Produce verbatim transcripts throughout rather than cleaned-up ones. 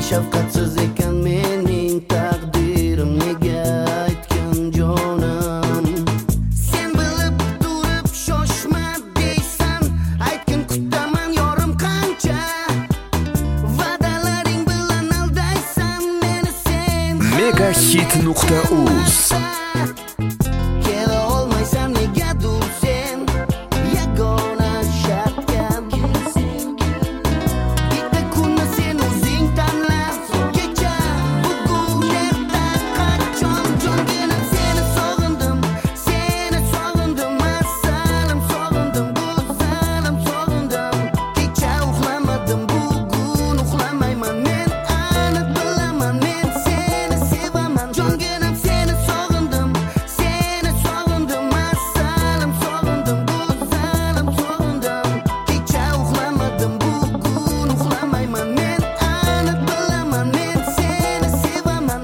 shafqatsiz ekan mening taqdirim, nega aytgin jonim? Sen bilib turib shoshma deysan, aytgin kutaman yorim qancha. Va'dalaring bilan aldaysan meni sen. megahit nuqta uz Kela olmaysan negadur sen, yagona shartgan. Bitta kunni sen o'zing tanla, kecha, bugun, erta, qachon. Jonginam seni sog'indim, seni sog'indim, masalim sog'indim, go'zalim sog'indim. Kecha uxlamadim, bugun uxlamayman, men aniq bilaman, men seni sevaman. Jonginam seni sog'indim, seni sog'indim, masalim sog'indim, go'zalim sog'indim. Kecha uxlamadim, bugun uxlamayman, men aniq bilaman, men seni sevaman.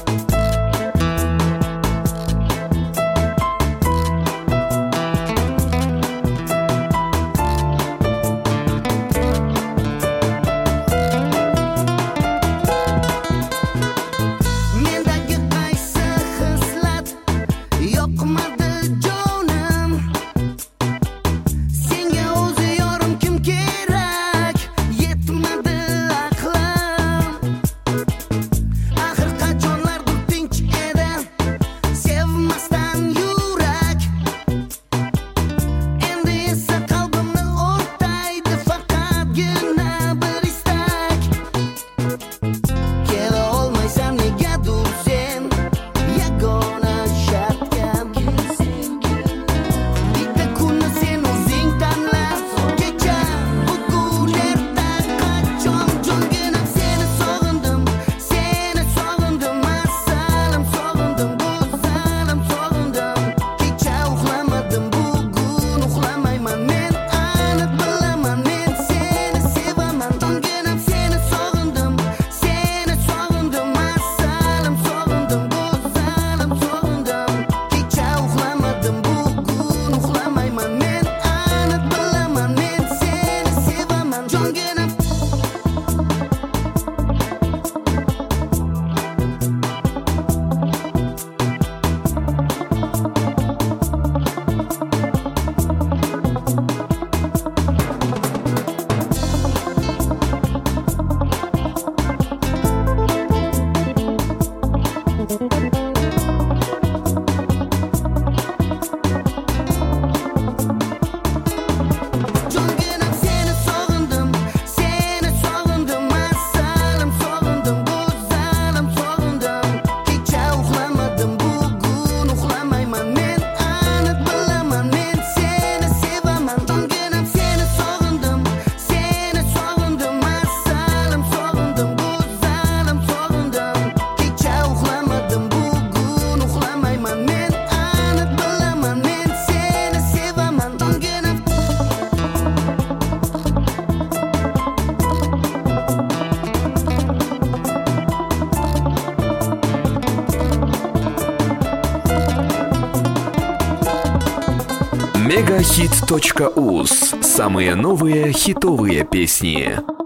Mendagi qaysi hislat yoqmadi jonim? Senga o'zi yorim kim kerak, yetmadi aqlim. Axir qachonlardir tinch edi sevmasdan yurak. Endi esa qalbimni o'rtaydi faqatgina bir istak. Kela olmaysan negadur sen, yagona shartgan. Bitta kunni sen o'zing tanla, kecha, bugun, erta, qachon. Jonginam seni sog'indim, seni sog'indim, masalim sog'indim, go'zalim sog'indim. Kecha uxlamadim, bugun uxlamayman, men aniq bilaman, men seni sevaman. Jonginam seni sog'indim, seni sog'indim, masalim sog'indim, go'zalim sog'indim. Kecha uxlamadim, bugun uxlamayman, men aniq bilaman, men seni sevaman. Jonginam Jonginam seni sog'indim, seni sog'indim, masalim sog'indim, go'zalim sog'indim. Kecha uxlamadim, bugun uxlamayman, men aniq bilaman, men seni sevaman. Jonginam seni sog'indim, seni sog'indim, masalim sog'indim, go'zalim sog'indim. Kecha uxlamadim, bugun uxlamayman, men aniq bilaman, men seni sevaman. Jonginam megahit точка уз. Самые новые хитовые песни.